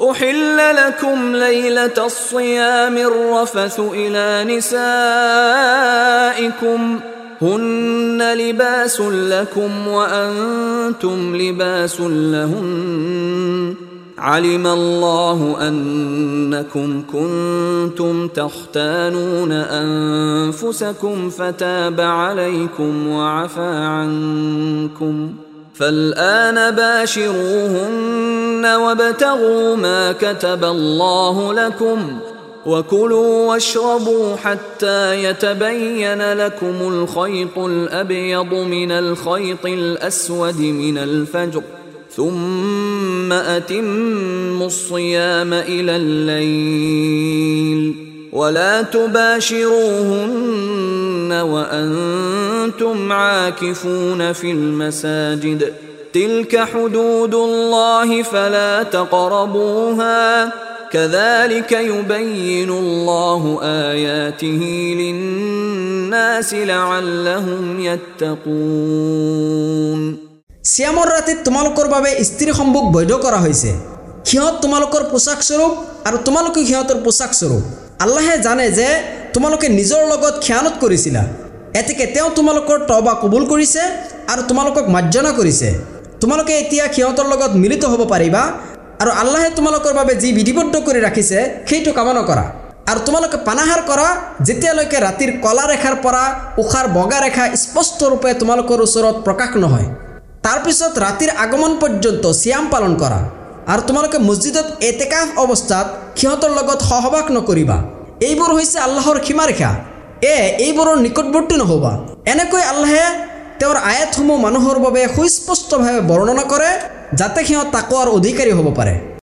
أحل لكم ليلة الصيام الرفث إلى نسائكم هن لباس لكم وأنتم لباس لهن علم الله أنكم كنتم تختانون أنفسكم فتاب عليكم وعفى عنكم فالآن باشروهن وابتغوا ما كتب الله لكم وكلوا واشربوا حتى يتبين لكم الخيط الأبيض من الخيط الأسود من الفجر ثم أتموا الصيام إلى الليل ولا تباشروهن وأنتم عاكفون في المساجد تلك حدود الله فلا تقربوها كذلك يبين الله آياته للناس لعلهم يتقون সিয়ামৰ ৰাতি তোমালোকৰ বাবে স্ত্ৰী সম্ভোগ বৈধ কৰা হৈছে সিহঁত তোমালোকৰ পোছাক স্বৰূপ আৰু তোমালোকে সিহঁতৰ পোছাক স্বৰূপ আল্লাহে জানে যে তোমালোকে নিজৰ লগত খিয়ানত কৰিছিলা এতেকে তেওঁ তোমালোকৰ তওবা কবুল কৰিছে আৰু তোমালোকক মাৰ্জনা কৰিছে তোমালোকে এতিয়া সিহঁতৰ লগত মিলিত হ'ব পাৰিবা আৰু আল্লাহে তোমালোকৰ বাবে যি বিধিবদ্ধ কৰি ৰাখিছে সেইটো কামনা কৰা আৰু তোমালোকে পানাহাৰ কৰা যেতিয়ালৈকে ৰাতিৰ কলা ৰেখাৰ পৰা উখাৰ বগা ৰেখা স্পষ্ট ৰূপে তোমালোকৰ ওচৰত প্ৰকাশ নহয় তাৰ পিছত ৰাতিৰ আগমন পৰ্যন্ত সিয়াম পালন কৰা আৰু তোমালোকে মছজিদত ইতিকাফ অৱস্থাত সিহঁতৰ লগত সহবাস নকৰিবা এইবোৰ হৈছে আল্লাহৰ সীমাৰেখা এইবোৰৰ নিকটৱৰ্তী নহবা এনেকৈ আল্লাহে তেওঁৰ আয়াতসমূহ মানুহৰ বাবে সুস্পষ্টভাৱে বৰ্ণনা কৰে যাতে সিহঁত তাকৱাৰ অধিকাৰী হ'ব পাৰে